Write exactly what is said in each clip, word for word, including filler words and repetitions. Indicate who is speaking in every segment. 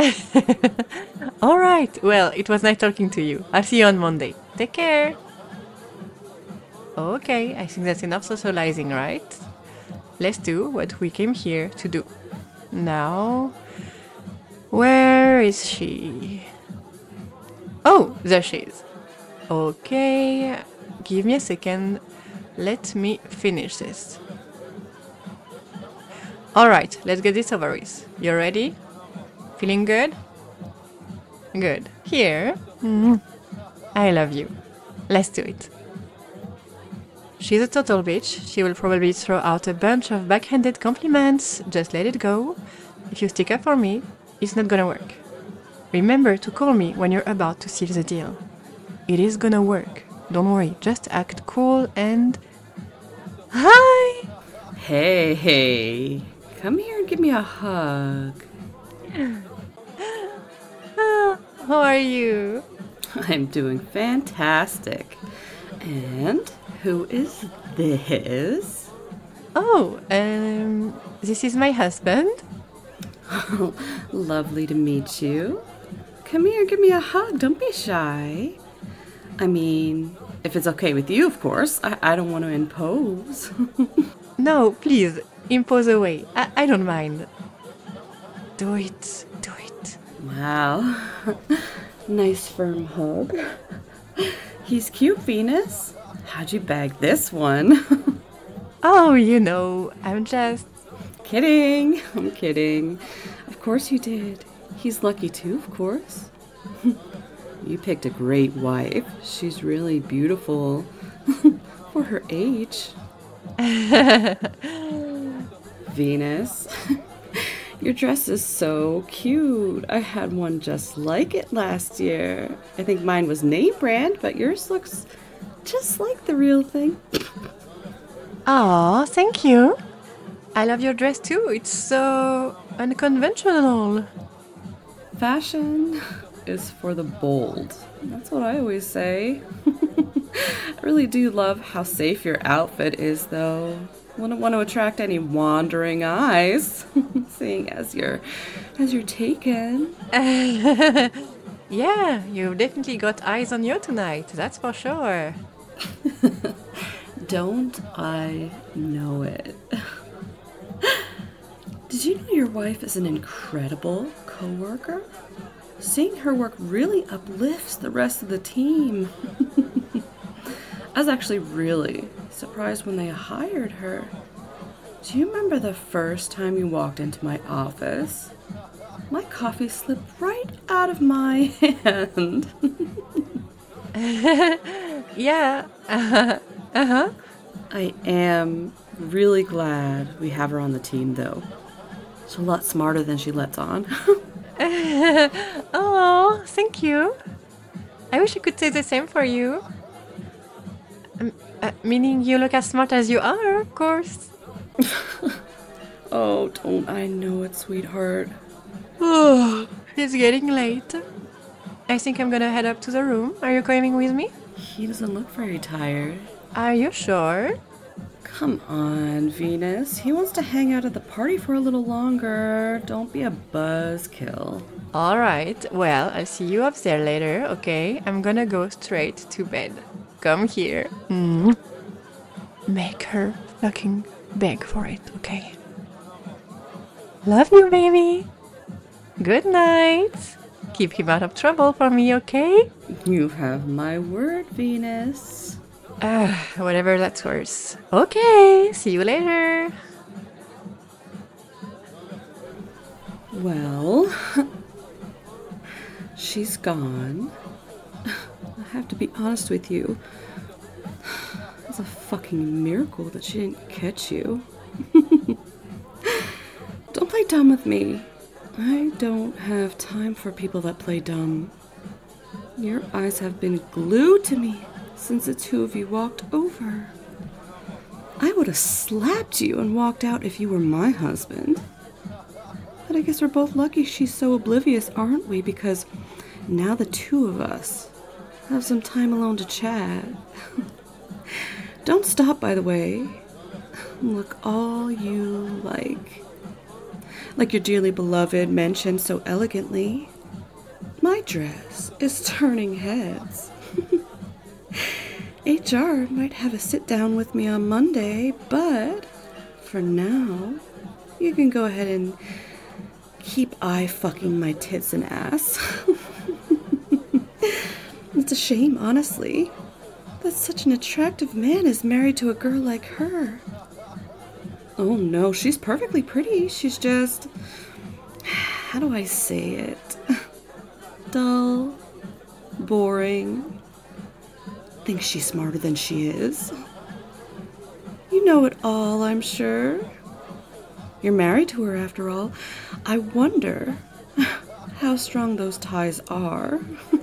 Speaker 1: All right. Well, it was nice talking to you. I'll see you on Monday. Take care. Okay, I think that's enough socializing, right? Let's do what we came here to do. Now, where is she? Oh, there she is. Okay, give me a second. Let me finish this. Alright, let's get this over with. You ready? Feeling good? Good. Here. Mm. I love you. Let's do it. She's a total bitch. She will probably throw out a bunch of backhanded compliments. Just let it go. If you stick up for me, it's not gonna work. Remember to call me when you're about to seal the deal. It is gonna work. Don't worry, just act cool and... Hi!
Speaker 2: Hey, hey. Come here and give me a hug.
Speaker 1: Ah, how are you?
Speaker 2: I'm doing fantastic. And who is this?
Speaker 1: Oh, um, this is my husband.
Speaker 2: Lovely to meet you. Come here, give me a hug. Don't be shy. I mean, if it's okay with you, of course. I, I don't want to impose.
Speaker 1: No, please, impose away. I, I don't mind. Do it, do it.
Speaker 2: Wow. Nice firm hug. He's cute, Venus. How'd you bag this one?
Speaker 1: Oh, you know, I'm just...
Speaker 2: Kidding. I'm kidding. Of course you did. He's lucky too, of course. You picked a great wife. She's really beautiful for her age. Venus, your dress is so cute. I had one just like it last year. I think mine was name brand, but yours looks just like the real thing.
Speaker 1: Aw, thank you. I love your dress too. It's so unconventional.
Speaker 2: Fashion is for the bold. That's what I always say. I really do love how safe your outfit is, though. Wouldn't want to attract any wandering eyes, seeing as you're as you're taken.
Speaker 1: Yeah, you've definitely got eyes on you tonight. That's for sure.
Speaker 2: Don't I know it? Did you know your wife is an incredible coworker? Seeing her work really uplifts the rest of the team. I was actually really surprised when they hired her. Do you remember the first time you walked into my office? My coffee slipped right out of my hand.
Speaker 1: Yeah. Uh-huh. Uh-huh.
Speaker 2: I am really glad we have her on the team, though. She's a lot smarter than she lets on.
Speaker 1: Oh, thank you. I wish I could say the same for you. Um, uh, meaning you look as smart as you are, of course.
Speaker 2: Oh, don't I know it, sweetheart.
Speaker 1: Oh, it's getting late. I think I'm gonna head up to the room. Are you coming with me?
Speaker 2: He doesn't look very tired.
Speaker 1: Are you sure?
Speaker 2: Come on, Venus. He wants to hang out at the party for a little longer. Don't be a buzzkill.
Speaker 1: All right. Well, I'll see you up there later, okay? I'm gonna go straight to bed. Come here. Mm. Make her fucking beg for it, okay? Love you, baby. Good night. Keep him out of trouble for me, okay?
Speaker 2: You have my word, Venus.
Speaker 1: Uh, whatever that's worth. Okay, see you later.
Speaker 2: Well, she's gone. I have to be honest with you. It's a fucking miracle that she didn't catch you. Don't play dumb with me. I don't have time for people that play dumb. Your eyes have been glued to me since the two of you walked over. I would have slapped you and walked out if you were my husband. But I guess we're both lucky she's so oblivious, aren't we? Because now the two of us have some time alone to chat. Don't stop, by the way. Look all you like. Like your dearly beloved mentioned so elegantly, my dress is turning heads. H R might have a sit down with me on Monday, but for now, you can go ahead and keep eye fucking my tits and ass. It's a shame, honestly, that such an attractive man is married to a girl like her. Oh no, she's perfectly pretty. She's just, how do I say it? Dull, boring. Thinks she's smarter than she is. You know it all, I'm sure. You're married to her after all. I wonder how strong those ties are.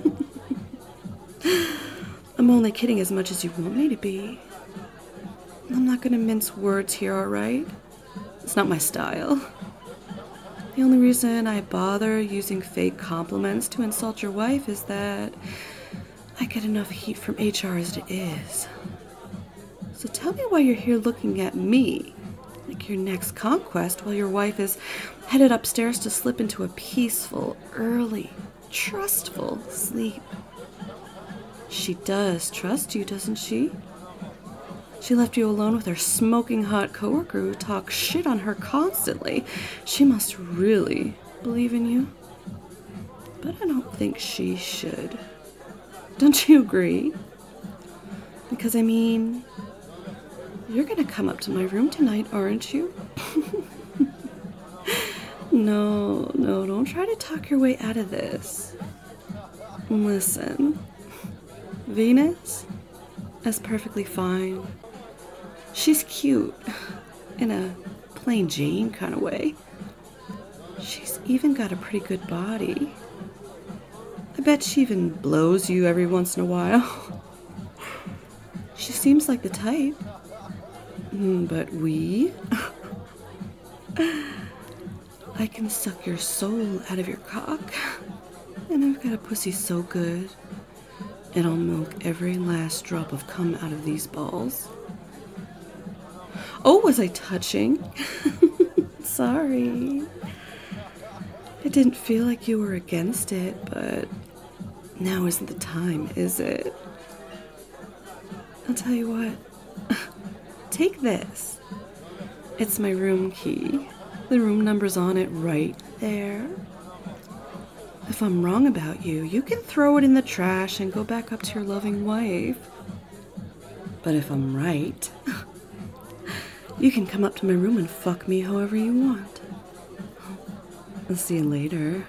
Speaker 2: I'm only kidding as much as you want me to be. I'm not gonna mince words here, alright? It's not my style. The only reason I bother using fake compliments to insult your wife is that I get enough heat from H R as it is. So tell me why you're here looking at me like your next conquest while your wife is headed upstairs to slip into a peaceful, early, trustful sleep. She does trust you, doesn't she? She left you alone with her smoking hot coworker who talks shit on her constantly. She must really believe in you. But I don't think she should. Don't you agree? Because, I mean, you're gonna come up to my room tonight, aren't you? No, no, don't try to talk your way out of this. Listen, Venus is perfectly fine. She's cute, in a plain Jane kind of way. She's even got a pretty good body. I bet she even blows you every once in a while. She seems like the type. But we... I can suck your soul out of your cock. And I've got a pussy so good, it'll milk every last drop of cum out of these balls. Oh, was I touching? Sorry. I didn't feel like you were against it, but now isn't the time, is it? I'll tell you what. Take this. It's my room key. The room number's on it right there. If I'm wrong about you, you can throw it in the trash and go back up to your loving wife. But if I'm right, you can come up to my room and fuck me however you want. I'll see you later.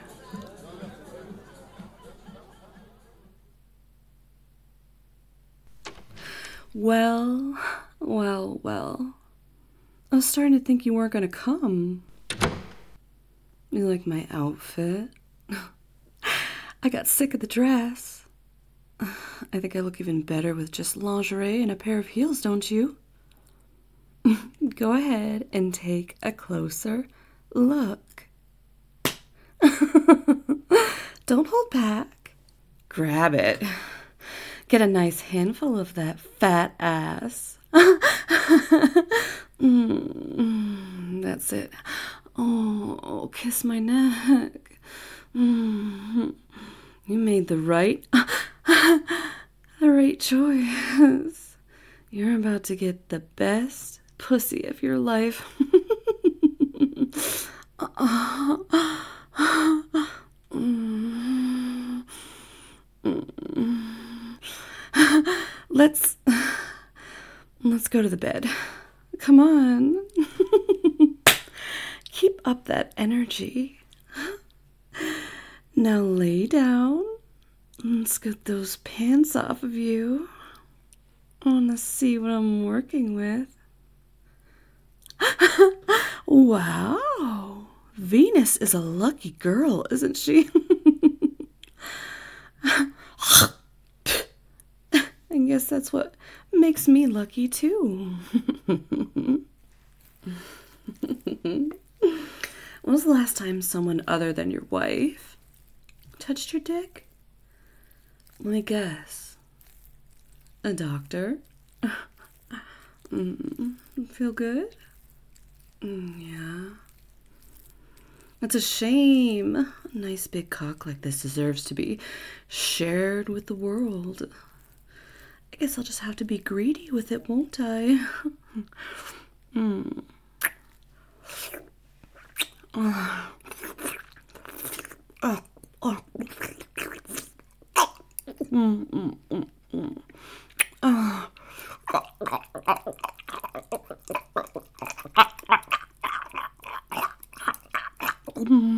Speaker 2: Well, well, well. I was starting to think you weren't gonna come. You like my outfit? I got sick of the dress. I think I look even better with just lingerie and a pair of heels, don't you? Go ahead and take a closer look. Don't hold back. Grab it. Get a nice handful of that fat ass. mm, that's it. Oh, kiss my neck. Mm, you made the right, the right choice. You're about to get the best pussy of your life. Let's let's go to the bed. Come on. Keep up that energy. Now lay down. Let's get those pants off of you. I want to see what I'm working with. Wow. Venus is a lucky girl, isn't she? I guess that's what makes me lucky, too. When was the last time someone other than your wife touched your dick? Let me guess. A doctor? Mm, feel good? Mm, yeah. That's a shame. A nice big cock like this deserves to be shared with the world. I guess I'll just have to be greedy with it, won't I? mm. Oh. Oh. Oh. Mm, mm, mm, mm. Oh. Mm.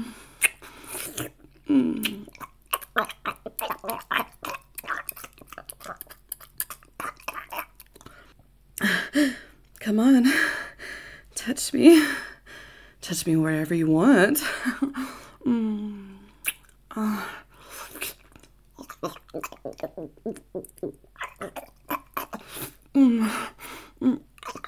Speaker 2: Mm. Come on, touch me. Touch me wherever you want. Mm. Oh. Mm. Mm.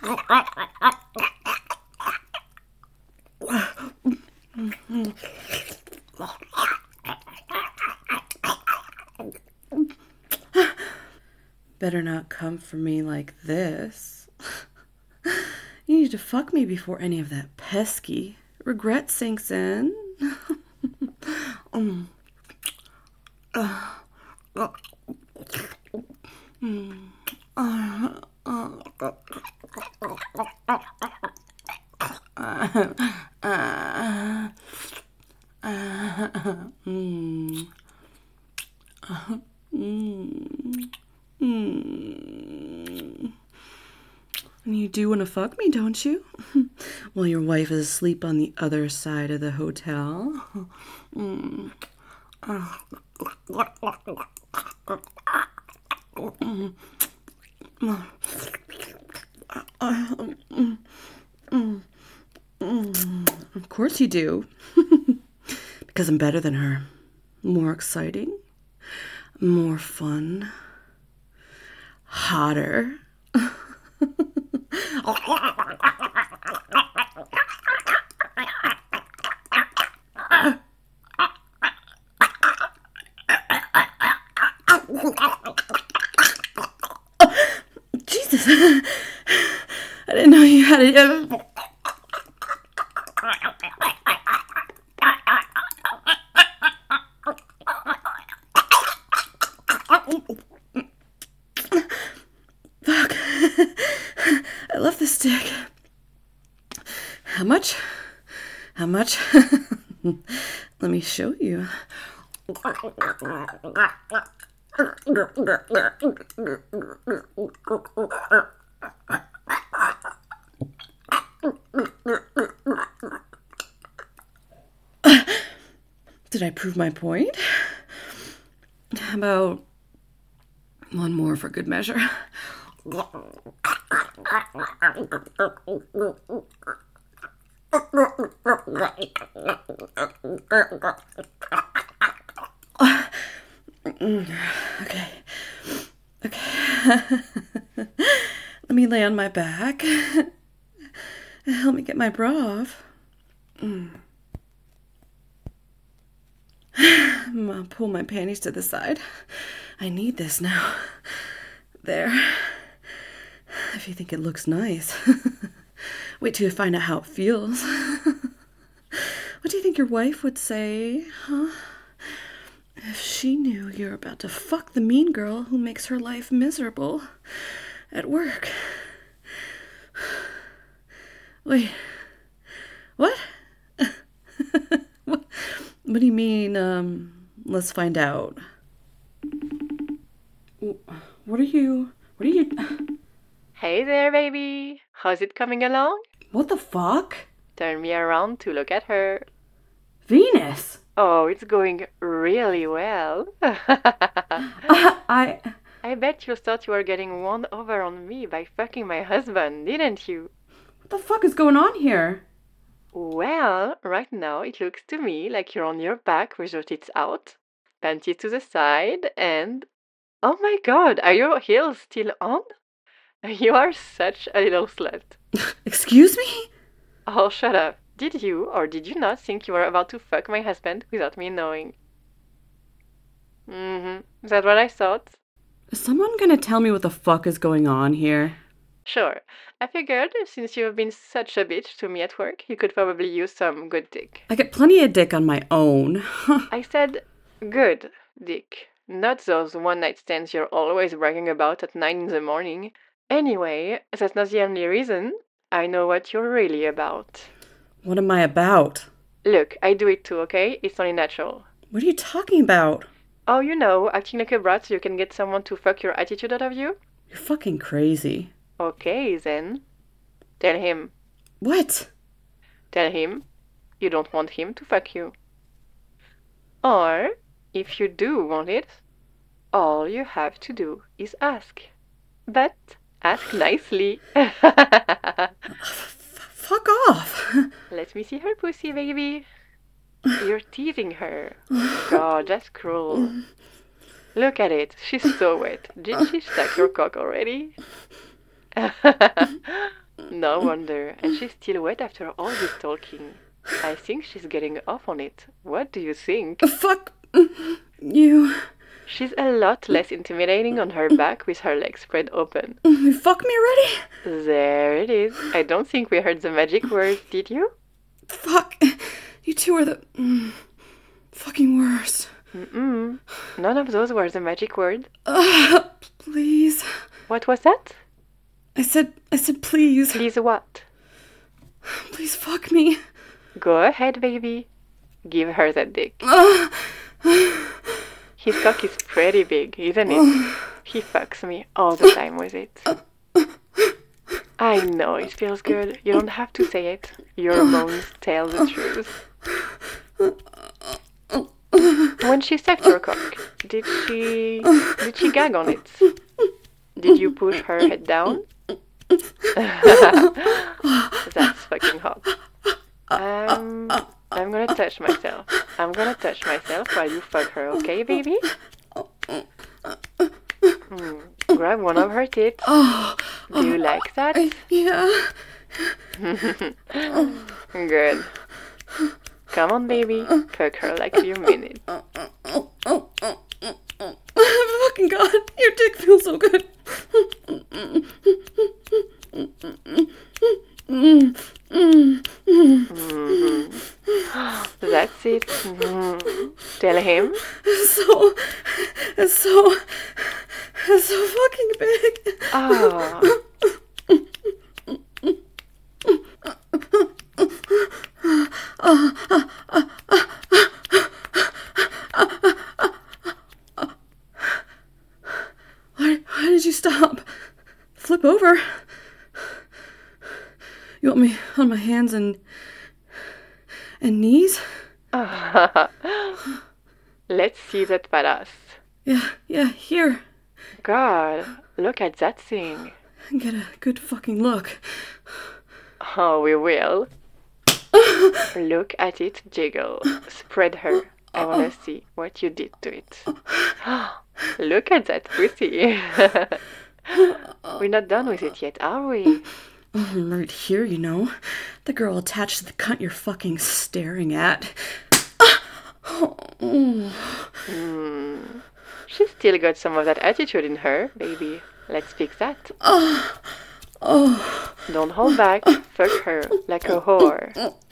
Speaker 2: Better not come for me like this. You need to fuck me before any of that pesky regret sinks in. um. uh. Uh. Mm. Uh. Uh. Uh. Uh. Uh. Mm. Uh. Mm. Mm. And you do want to fuck me, don't you? While your wife is asleep on the other side of the hotel. Mm. Uh. Mm. Mm. Mm. Mm. Of course you do. Because I'm better than her. More exciting. More fun. Hotter. Jesus. I didn't know you had it. Fuck. I love this stick. How much? How much? Let me show you. Did I prove my point? How about one more for good measure? Okay. Okay. Let me lay on my back. Help me get my bra off. Mm. I'll pull my panties to the side. I need this now. There. If you think it looks nice. Wait till you find out how it feels. What do you think your wife would say, huh? If she knew you're about to fuck the mean girl who makes her life miserable at work. Wait. What? what? What do you mean, um, let's find out? What are you, what are you...
Speaker 1: Hey there, baby. How's it coming along?
Speaker 2: What the fuck?
Speaker 1: Turn me around to look at her.
Speaker 2: Venus!
Speaker 1: Oh, it's going really well.
Speaker 2: uh, I...
Speaker 1: I bet you thought you were getting won over on me by fucking my husband, didn't you?
Speaker 2: What the fuck is going on here?
Speaker 1: Well, right now it looks to me like you're on your back with your tits out, panties to the side, and... Oh my god, are your heels still on? You are such a little slut.
Speaker 2: Excuse me?
Speaker 1: Oh, shut up. Did you or did you not think you were about to fuck my husband without me knowing? Mm-hmm. Is that what I thought?
Speaker 2: Is someone gonna tell me what the fuck is going on here?
Speaker 1: Sure. I figured since you've been such a bitch to me at work, you could probably use some good dick.
Speaker 2: I get plenty of dick on my own.
Speaker 1: I said good dick, not those one night stands you're always bragging about at nine in the morning. Anyway, that's not the only reason. I know what you're really about.
Speaker 2: What am I about?
Speaker 1: Look, I do it too, okay? It's only natural.
Speaker 2: What are you talking about?
Speaker 1: Oh, you know, acting like a brat so you can get someone to fuck your attitude out of you?
Speaker 2: You're fucking crazy.
Speaker 1: Okay, then. Tell him.
Speaker 2: What?
Speaker 1: Tell him you don't want him to fuck you. Or, if you do want it, all you have to do is ask. But ask nicely.
Speaker 2: Fuck off.
Speaker 1: Let me see her pussy, baby. You're teasing her. God, that's cruel. Look at it. She's so wet. Did she suck your cock already? No wonder. And she's still wet after all this talking. I think she's getting off on it. What do you think?
Speaker 2: Fuck you.
Speaker 1: She's a lot less intimidating on her back with her legs spread open.
Speaker 2: You fuck me already?
Speaker 1: There it is. I don't think we heard the magic words, did you?
Speaker 2: Fuck. You two are the mm, fucking worst.
Speaker 1: Mm-mm. None of those were the magic word.
Speaker 2: Uh, please.
Speaker 1: What was that?
Speaker 2: I said, I said please.
Speaker 1: Please what?
Speaker 2: Please fuck me.
Speaker 1: Go ahead, baby. Give her that dick.
Speaker 2: Uh,
Speaker 1: His cock is pretty big, isn't it? He fucks me all the time with it. I know it feels good. You don't have to say it. Your moans tell the truth. When she sucked your cock, did she did she gag on it? Did you push her head down? That's fucking hot. Um, I'm gonna touch myself. I'm gonna touch myself while you fuck her, okay, baby? Mm. Grab one of her tits. Do you like that?
Speaker 2: yeah.
Speaker 1: Good. Come on, baby. Fuck her like you mean it.
Speaker 2: Fucking God, your dick feels so good.
Speaker 1: Mm-hmm. That's it. Mm-hmm. Tell him.
Speaker 2: So, it's so, it's so fucking big.
Speaker 1: Oh.
Speaker 2: Why, why did you stop? Flip over. You want me on my hands and and knees?
Speaker 1: Let's see that badass.
Speaker 2: Yeah, yeah, here.
Speaker 1: God, look at that thing.
Speaker 2: Get a good fucking look.
Speaker 1: Oh, we will. Look at it jiggle. Spread her. I wanna see what you did to it. Look at that pussy. We're not done with it yet, are we?
Speaker 2: I'm right here, you know. The girl attached to the cunt you're fucking staring at.
Speaker 1: Mm. She's still got some of that attitude in her, baby. Let's fix that.
Speaker 2: Oh. Oh.
Speaker 1: Don't hold back. Fuck her like a whore.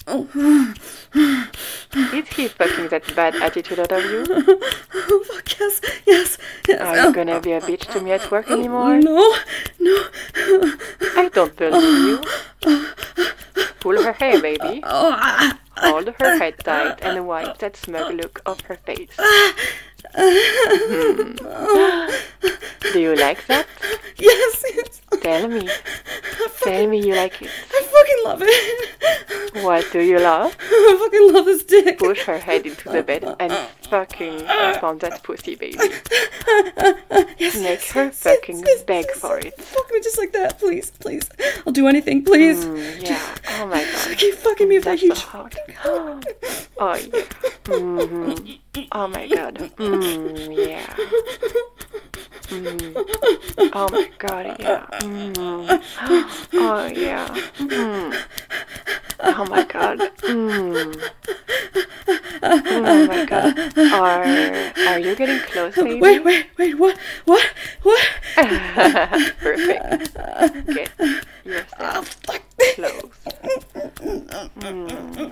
Speaker 1: Is he fucking that bad attitude out of you?
Speaker 2: Oh, fuck, yes, yes, yes.
Speaker 1: Are you gonna be a bitch to me at work anymore?
Speaker 2: No, no.
Speaker 1: I don't believe you. Pull her hair, baby. Hold her head tight and wipe that smug look off her face. Hmm. Do you like that?
Speaker 2: Yes, yes.
Speaker 1: Tell me. Tell me you like it.
Speaker 2: I fucking love it.
Speaker 1: What do you love?
Speaker 2: I fucking love this dick.
Speaker 1: Push her head into the bed and fucking pound that pussy, baby.
Speaker 2: Yes,
Speaker 1: Make
Speaker 2: yes,
Speaker 1: her
Speaker 2: yes,
Speaker 1: fucking
Speaker 2: yes,
Speaker 1: beg
Speaker 2: yes.
Speaker 1: for it.
Speaker 2: Fuck me just like that, please, please. I'll do anything, please.
Speaker 1: Mm, yeah. Oh my god.
Speaker 2: Keep fucking me with that
Speaker 1: That's
Speaker 2: huge
Speaker 1: so hot. Oh yeah. Mm-hmm. Oh my god. Mm, yeah. Mm. Oh my god, yeah. Mm. Oh yeah. Mm. Oh my god. Mm. Oh my god. Are are you getting close, baby?
Speaker 2: Wait, wait, wait, what? What? What?
Speaker 1: Perfect. Get yourself close. Mm.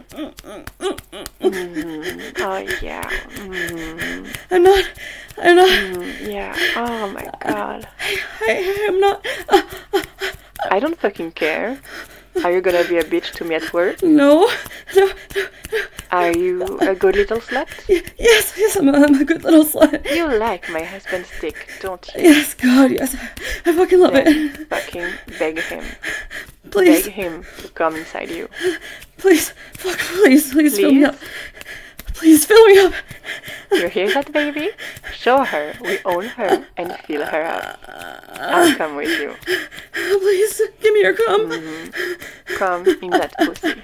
Speaker 1: Mm. Oh yeah. Mm.
Speaker 2: I'm not. I'm not.
Speaker 1: Mm. Yeah. Oh my god.
Speaker 2: I, I am not. Uh,
Speaker 1: I don't fucking care. Are you gonna be a bitch to me at work?
Speaker 2: no. No. No.
Speaker 1: Are you a good little slut?
Speaker 2: Y- yes. Yes. I'm a, I'm a good little slut.
Speaker 1: You like my husband's dick, don't you?
Speaker 2: Yes. God. Yes. I fucking love
Speaker 1: Then
Speaker 2: it.
Speaker 1: fucking beg him.
Speaker 2: Please.
Speaker 1: Beg him to come inside you.
Speaker 2: Please. Fuck. Please. Please fill me
Speaker 1: Please?
Speaker 2: up. Please fill me up.
Speaker 1: You hear that, baby? Show her we own her and fill her up. I'll come with you.
Speaker 2: Please. Give me your cum.
Speaker 1: Mm-hmm. Come in that pussy.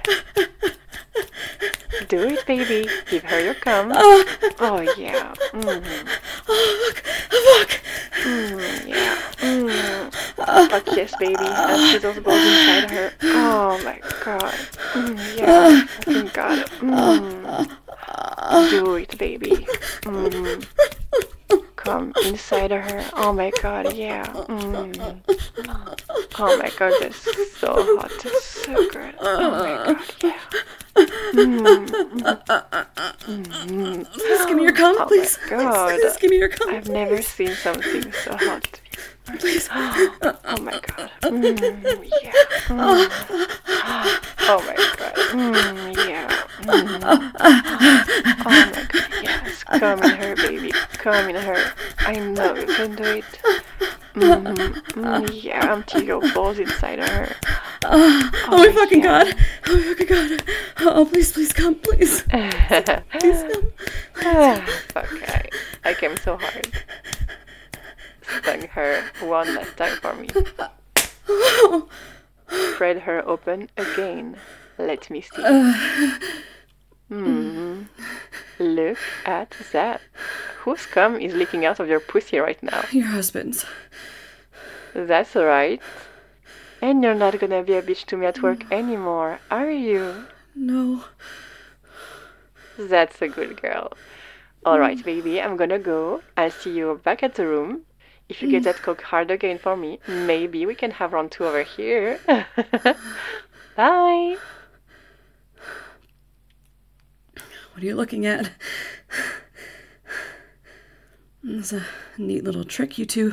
Speaker 1: Do it, baby. Give her your cum.
Speaker 2: Oh,
Speaker 1: Oh, yeah. Mm-hmm.
Speaker 2: oh fuck. Oh, fuck.
Speaker 1: Mm, yeah. Mm. Fuck yes, baby. And put those balls inside her. Oh my god. Mm, yeah. Fucking got it. Mm. Do it, baby. Mm. Come inside of her. Oh my god, yeah. Mm. Oh my god, that's so hot. That's so good. Oh my god, yeah. Mm. Mm.
Speaker 2: Please give me your cum.
Speaker 1: Oh
Speaker 2: Please.
Speaker 1: my god.
Speaker 2: Please give me your cum.
Speaker 1: I've never seen something so hot.
Speaker 2: Please.
Speaker 1: Oh my god. Mm, yeah. Mm. Oh my god. Mm, yeah. Mm. Oh my god. Yes. Come in her, baby. Come in her. I know you can do it. Mm-hmm. Mm, yeah. Until your balls inside of her.
Speaker 2: Oh, oh my fucking
Speaker 1: yeah.
Speaker 2: god. Oh my fucking god. Oh, please, please come, please. Please come.
Speaker 1: Fuck, I, I came so hard. Stung her one last time for me. Spread her open again. Let me see. Hmm. Look at that. Whose cum is leaking out of your pussy right now?
Speaker 2: Your husband's.
Speaker 1: That's alright. And you're not gonna be a bitch to me at work anymore, are you?
Speaker 2: No.
Speaker 1: That's a good girl. Alright, baby, I'm gonna go. I'll see you back at the room. If you get that coke hard again for me, maybe we can have round two over here. Bye!
Speaker 2: What are you looking at? It's a neat little trick you two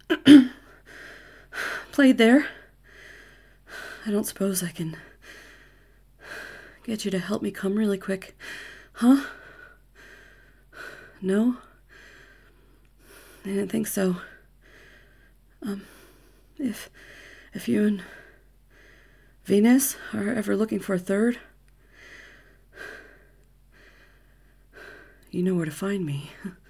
Speaker 2: played there. I don't suppose I can get you to help me come really quick, huh? No? I didn't think so. Um, if, if you and Venus are ever looking for a third, you know where to find me.